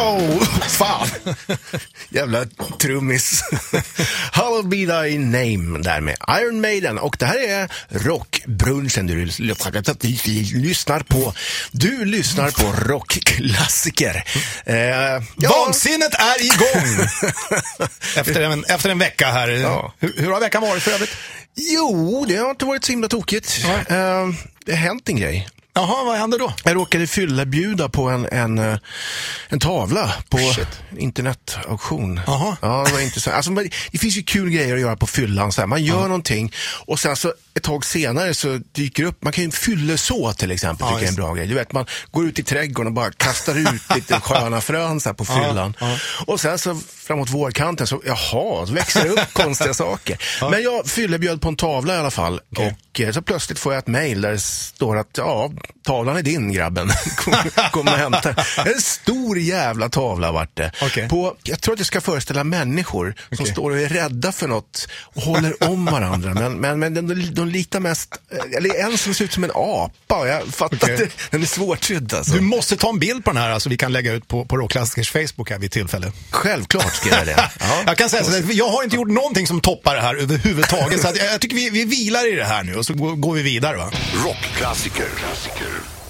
Oh, fan. Jävla trummis. Hallowed be thy name där med Iron Maiden. Och det här är rockbrunchen du lyssnar på. Du lyssnar på rockklassiker. Vansinnet är igång. efter en vecka här. Ja. Hur har veckan varit för övrigt? Jo, det har inte varit så himla tokigt. Det har hänt en grej. Jaha, vad hände då? Jag råkade fyllebjuda på en tavla på internetauktion. Jaha. Ja, det var intressant. Alltså, det finns ju kul grejer att göra på fyllan. Så här. Man gör någonting och sen så ett tag senare så dyker upp, man kan ju fylleså till exempel, tycker jag är en bra grej. Du vet, man går ut i trädgården och bara kastar ut lite sköna frön så här på fyllan. Och sen så framåt vårkanten så, så växer det upp konstiga saker. Men jag fyllebjöd på en tavla i alla fall. Okay. Och så plötsligt får jag ett mejl där det står att tavlan är din, grabben. Kom och hämta. En stor jävla tavla vart det. Okay. Jag tror att det ska föreställa människor som står och är rädda för något och håller om varandra. Men de litar mest, eller en som ser ut som en apa. Och jag fattar att den är svårtrydd alltså. Du måste ta en bild på den här, alltså vi kan lägga ut på Rockklassikers Facebook här vid tillfälle. Självklart ska jag det. Ja. Jag kan säga så att jag har inte gjort någonting som toppar det här överhuvudtaget. Så att jag tycker vi vilar i det här nu och så går vi vidare, va? Rockklassiker.